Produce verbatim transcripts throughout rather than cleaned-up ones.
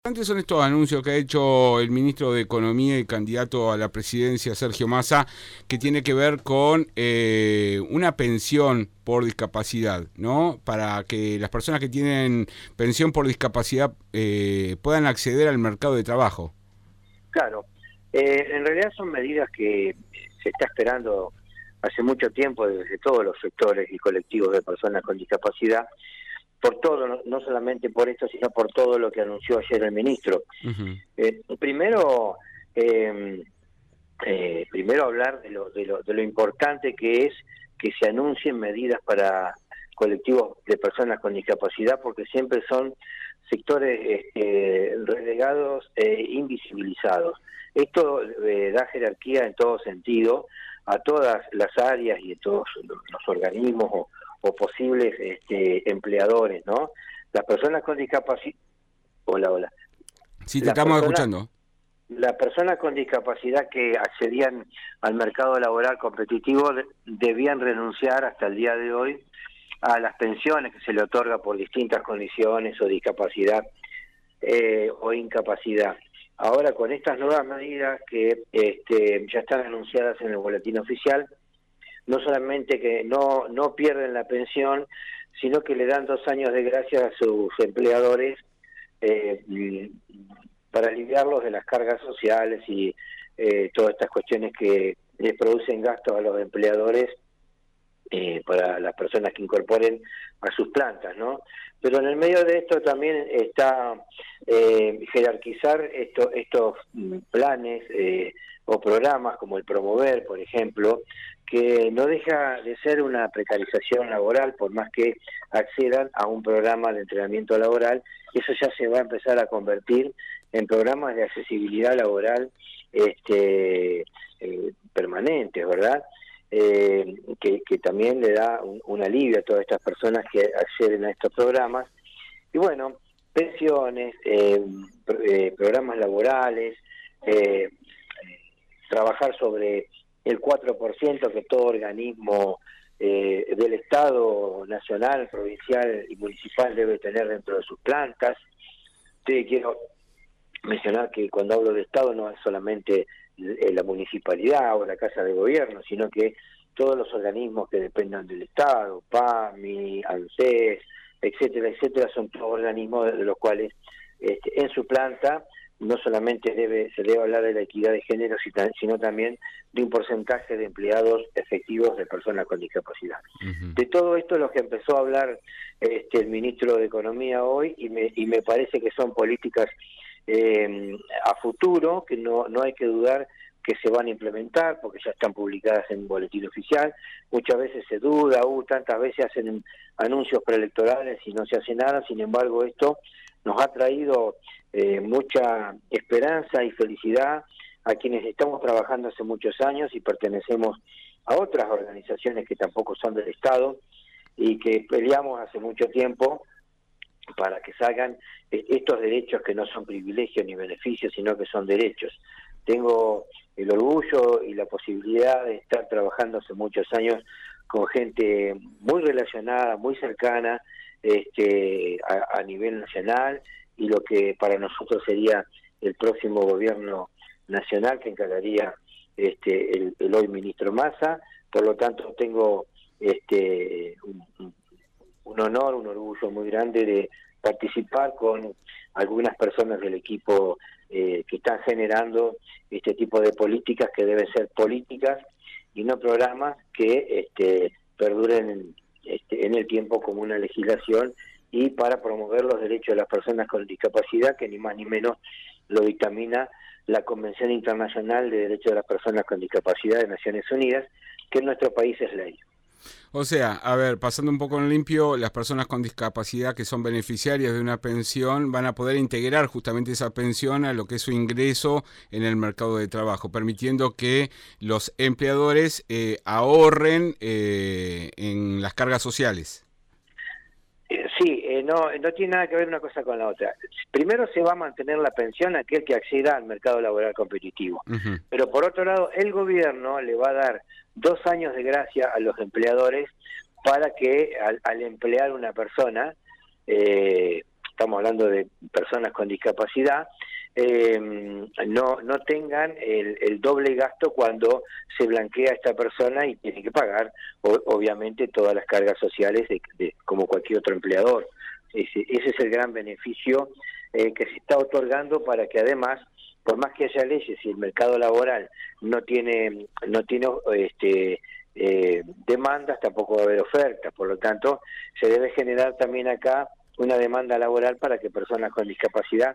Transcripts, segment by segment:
Antes son estos anuncios que ha hecho el ministro de Economía y candidato a la presidencia, Sergio Massa, que tiene que ver con eh, una pensión por discapacidad, ¿no? Para que las personas que tienen pensión por discapacidad eh, puedan acceder al mercado de trabajo. Claro, eh, en realidad son medidas que se está esperando hace mucho tiempo desde todos los sectores y colectivos de personas con discapacidad, por todo, no, no solamente por esto, sino por todo lo que anunció ayer el ministro. Uh-huh. Eh, primero, eh, eh, primero hablar de lo, de, lo, de lo importante que es que se anuncien medidas para colectivos de personas con discapacidad, porque siempre son sectores eh, relegados e invisibilizados. Esto eh, da jerarquía en todo sentido a todas las áreas y a todos los, los organismos o, o posibles este, empleadores, ¿no? Las personas con discapacidad... Hola, hola. Sí, te la estamos persona, escuchando. Las personas con discapacidad que accedían al mercado laboral competitivo de, debían renunciar hasta el día de hoy a las pensiones que se le otorga por distintas condiciones o discapacidad eh, o incapacidad. Ahora, con estas nuevas medidas que este, ya están anunciadas en el boletín oficial, no solamente que no, no pierden la pensión, sino que le dan dos años de gracia a sus empleadores eh, para aliviarlos de las cargas sociales y eh, todas estas cuestiones que les producen gastos a los empleadores eh, para las personas que incorporen a sus plantas, ¿no? Pero en el medio de esto también está eh, jerarquizar esto, estos planes eh, o programas como el Promover, por ejemplo, que no deja de ser una precarización laboral, por más que accedan a un programa de entrenamiento laboral. Eso ya se va a empezar a convertir en programas de accesibilidad laboral este, eh, permanentes, ¿verdad? Eh, que, que también le da un, un alivio a todas estas personas que acceden a estos programas. Y bueno, pensiones, eh, eh, programas laborales, eh, trabajar sobre el cuatro por ciento que todo organismo eh, del Estado, nacional, provincial y municipal debe tener dentro de sus plantas. Sí, quiero mencionar que cuando hablo de Estado no es solamente la municipalidad o la Casa de Gobierno, sino que todos los organismos que dependan del Estado, PAMI, ANSES, etcétera, etcétera, son todos organismos de los cuales este, en su planta no solamente debe se debe hablar de la equidad de género, sino también de un porcentaje de empleados efectivos de personas con discapacidad. Uh-huh. De todo esto es lo que empezó a hablar este, el ministro de Economía hoy, y me, y me parece que son políticas eh, a futuro, que no, no hay que dudar que se van a implementar, porque ya están publicadas en un boletín oficial. Muchas veces se duda, uh, tantas veces hacen anuncios preelectorales y no se hace nada. Sin embargo, esto nos ha traído eh, mucha esperanza y felicidad a quienes estamos trabajando hace muchos años y pertenecemos a otras organizaciones que tampoco son del Estado y que peleamos hace mucho tiempo para que salgan estos derechos que no son privilegios ni beneficios, sino que son derechos. Tengo el orgullo y la posibilidad de estar trabajando hace muchos años con gente muy relacionada, muy cercana este, a, a nivel nacional, y lo que para nosotros sería el próximo gobierno nacional que encargaría este, el, el hoy ministro Massa. Por lo tanto, tengo este, un, un honor, un orgullo muy grande de participar con algunas personas del equipo eh, que están generando este tipo de políticas que deben ser políticas y no programas que este, perduren en, este, en el tiempo como una legislación, y para promover los derechos de las personas con discapacidad, que ni más ni menos lo dictamina la Convención Internacional de Derechos de las Personas con Discapacidad de Naciones Unidas, que en nuestro país es ley. O sea, a ver, pasando un poco en limpio, las personas con discapacidad que son beneficiarias de una pensión van a poder integrar justamente esa pensión a lo que es su ingreso en el mercado de trabajo, permitiendo que los empleadores eh, ahorren eh, en las cargas sociales. Sí, eh, no, no tiene nada que ver una cosa con la otra. Primero se va a mantener la pensión a aquel que acceda al mercado laboral competitivo. Uh-huh. Pero por otro lado, el gobierno le va a dar dos años de gracia a los empleadores para que al, al emplear una persona, eh, estamos hablando de personas con discapacidad, eh, no no tengan el, el doble gasto cuando se blanquea a esta persona y tiene que pagar o, obviamente todas las cargas sociales de, de, como cualquier otro empleador. Ese, ese es el gran beneficio eh, que se está otorgando, para que además, por más que haya leyes y el mercado laboral no tiene no tiene este eh, demandas, tampoco va a haber ofertas. Por lo tanto, se debe generar también acá una demanda laboral para que personas con discapacidad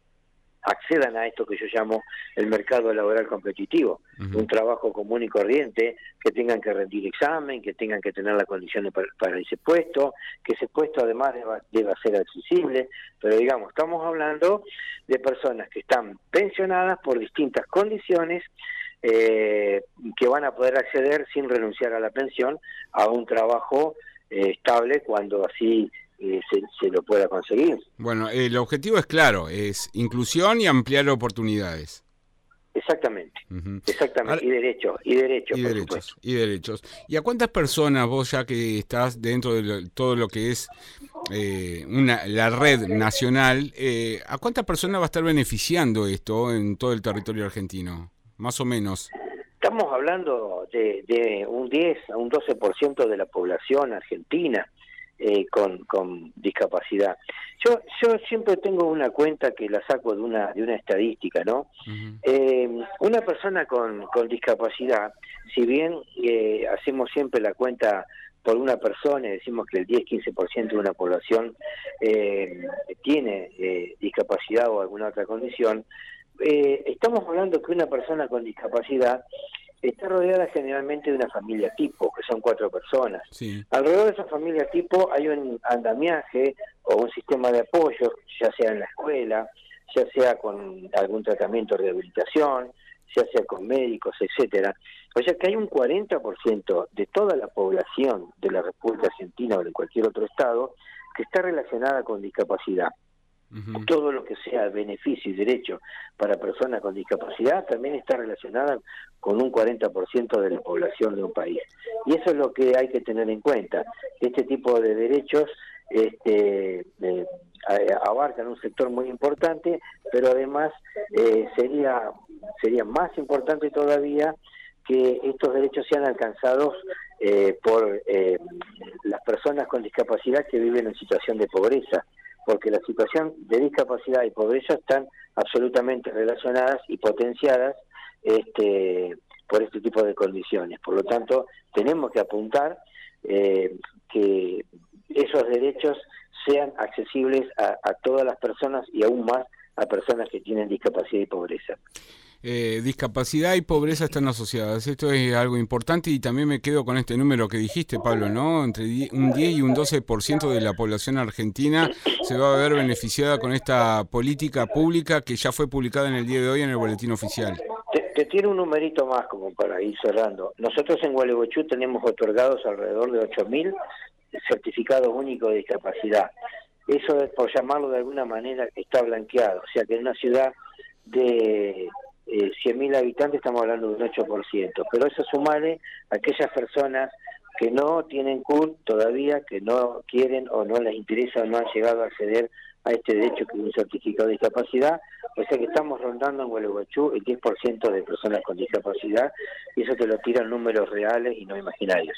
accedan a esto que yo llamo el mercado laboral competitivo. Uh-huh. Un trabajo común y corriente, que tengan que rendir examen, que tengan que tener las condiciones para, para ese puesto, que ese puesto además deba, deba ser accesible, pero digamos, estamos hablando de personas que están pensionadas por distintas condiciones, eh, que van a poder acceder sin renunciar a la pensión a un trabajo eh, estable cuando así Se, se lo pueda conseguir. Bueno, el objetivo es claro, es inclusión y ampliar oportunidades. Exactamente, uh-huh. exactamente, Ahora, y derechos, y derechos, y por derechos, supuesto. y derechos. ¿Y a cuántas personas vos, ya que estás dentro de lo, todo lo que es eh, una la red nacional, eh, a cuántas personas va a estar beneficiando esto en todo el territorio argentino, más o menos? Estamos hablando de, de un diez a un doce por ciento de la población argentina. Eh, con, con discapacidad. Yo yo siempre tengo una cuenta que la saco de una de una estadística, ¿no? Uh-huh. Eh, una persona con, con discapacidad, si bien eh, hacemos siempre la cuenta por una persona y decimos que el diez a quince por ciento de una población eh, tiene eh, discapacidad o alguna otra condición, eh, estamos hablando que una persona con discapacidad está rodeada generalmente de una familia tipo, que son cuatro personas. Sí. Alrededor de esa familia tipo hay un andamiaje o un sistema de apoyo, ya sea en la escuela, ya sea con algún tratamiento de rehabilitación, ya sea con médicos, etcétera. O sea que hay un cuarenta por ciento de toda la población de la República Argentina o de cualquier otro estado que está relacionada con discapacidad. Uh-huh. Todo lo que sea beneficio y derecho para personas con discapacidad también está relacionada con un cuarenta por ciento de la población de un país. Y eso es lo que hay que tener en cuenta. Este tipo de derechos este, eh, abarcan un sector muy importante, pero además eh, sería, sería más importante todavía que estos derechos sean alcanzados eh, por eh, las personas con discapacidad que viven en situación de pobreza, porque la situación de discapacidad y pobreza están absolutamente relacionadas y potenciadas este, por este tipo de condiciones. Por lo tanto, tenemos que apuntar eh, que esos derechos sean accesibles a, a todas las personas y aún más a personas que tienen discapacidad y pobreza. Eh, discapacidad y pobreza están asociadas. Esto es algo importante y también me quedo con este número que dijiste, Pablo, ¿no? Entre un diez y un doce por ciento de la población argentina se va a ver beneficiada con esta política pública que ya fue publicada en el día de hoy en el Boletín Oficial. Te, te tiene un numerito más como para ir cerrando. Nosotros en Gualeguaychú tenemos otorgados alrededor de ocho mil certificados únicos de discapacidad. Eso, por llamarlo de alguna manera, está blanqueado. O sea que en una ciudad de Eh, cien mil habitantes estamos hablando de un ocho por ciento, pero eso sumale a aquellas personas que no tienen C U R todavía, que no quieren o no les interesa o no han llegado a acceder a este derecho que es un certificado de discapacidad. O sea que estamos rondando en Gualeguaychú el diez por ciento de personas con discapacidad, y eso te lo tiran números reales y no imaginarios.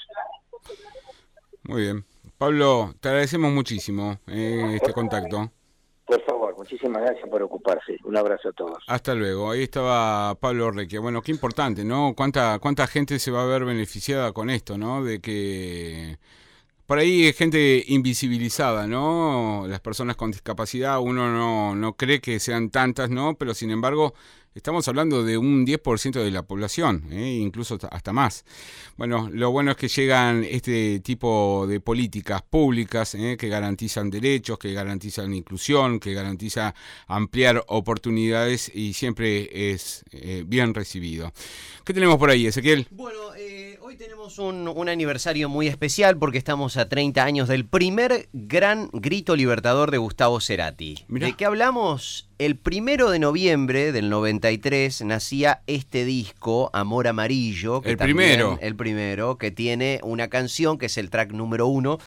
Muy bien. Pablo, te agradecemos muchísimo eh, este contacto. Por favor, muchísimas gracias por ocuparse. Un abrazo a todos. Hasta luego. Ahí estaba Pablo Recchia. Bueno, qué importante, ¿no? Cuánta cuánta gente se va a ver beneficiada con esto, ¿no? De que por ahí hay gente invisibilizada, ¿no? Las personas con discapacidad, uno no, no cree que sean tantas, ¿no? Pero sin embargo, estamos hablando de un diez por ciento de la población, ¿eh? Incluso hasta más. Bueno, lo bueno es que llegan este tipo de políticas públicas, ¿eh? Que garantizan derechos, que garantizan inclusión, que garantiza ampliar oportunidades y siempre es eh, bien recibido. ¿Qué tenemos por ahí, Ezequiel? Bueno, eh, hoy tenemos un, un aniversario muy especial porque estamos a treinta años del primer gran grito libertador de Gustavo Cerati. Mirá. ¿De qué hablamos? El primero de noviembre del noventa y tres nacía este disco, Amor Amarillo. Que el también, primero. El primero, que tiene una canción que es el track número uno,